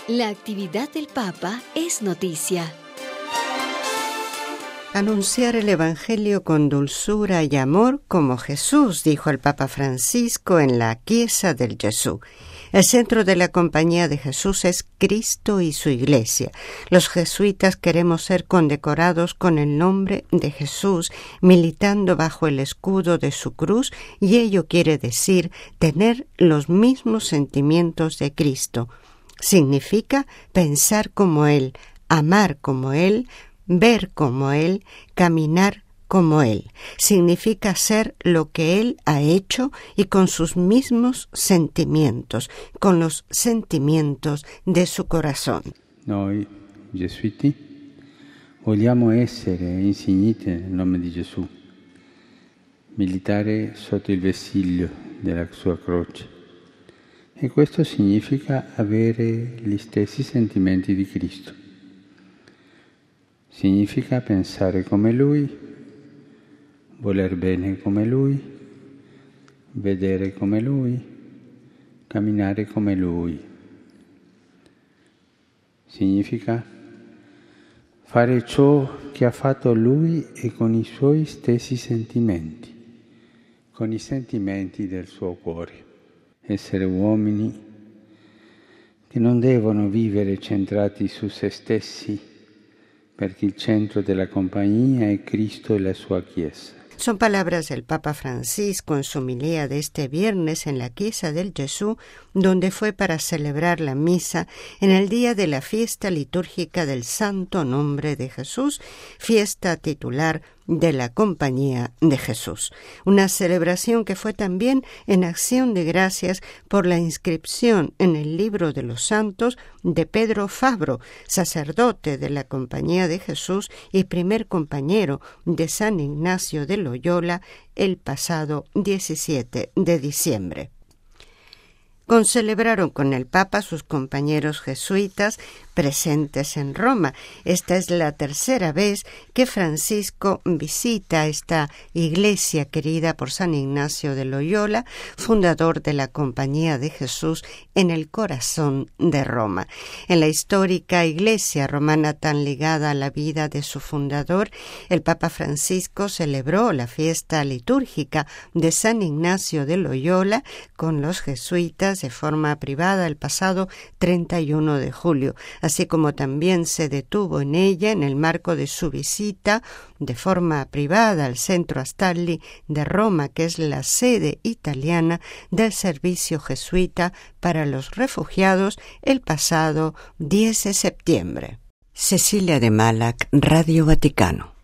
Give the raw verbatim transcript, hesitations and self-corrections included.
La actividad del Papa es noticia. Anunciar el Evangelio con dulzura y amor como Jesús, dijo el Papa Francisco en la Chiesa del Gesù. El centro de la Compañía de Jesús es Cristo y su Iglesia. Los jesuitas queremos ser condecorados con el nombre de Jesús, militando bajo el escudo de su cruz, y ello quiere decir tener los mismos sentimientos de Cristo. Significa pensar como Él, amar como Él, ver como Él, caminar como Él. Significa ser lo que Él ha hecho y con sus mismos sentimientos, con los sentimientos de su corazón. Noi, gesuiti, vogliamo essere insigniti nel nome di Gesù, militare sotto il vessillo della sua croce. E questo significa avere gli stessi sentimenti di Cristo. Significa pensare come Lui, voler bene come Lui, vedere come Lui, camminare come Lui. Significa fare ciò che ha fatto Lui e con i suoi stessi sentimenti, con i sentimenti del suo cuore. Essere uomini che non devono vivere centrati su se stessi, perché il centro della compagnia è Cristo e la sua Chiesa. Son palabras del Papa Francisco en su homilía de este viernes en la Chiesa del Gesù, donde fue para celebrar la misa en el día de la fiesta litúrgica del Santo Nombre de Jesús, fiesta titular de la Compañía de Jesús. Una celebración que fue también en acción de gracias por la inscripción en el libro de los santos de Pedro Fabro, sacerdote de la Compañía de Jesús y primer compañero de San Ignacio de Loyola el pasado diecisiete de diciembre. Concelebraron con el Papa sus compañeros jesuitas presentes en Roma. Esta es la tercera vez que Francisco visita esta iglesia querida por San Ignacio de Loyola, fundador de la Compañía de Jesús en el corazón de Roma. En la histórica iglesia romana tan ligada a la vida de su fundador, el Papa Francisco celebró la fiesta litúrgica de San Ignacio de Loyola con los jesuitas de forma privada el pasado treinta y uno de julio, así como también se detuvo en ella en el marco de su visita de forma privada al Centro Astalli de Roma, que es la sede italiana del servicio jesuita para los refugiados, el pasado diez de septiembre. Cecilia de Malac, Radio Vaticano.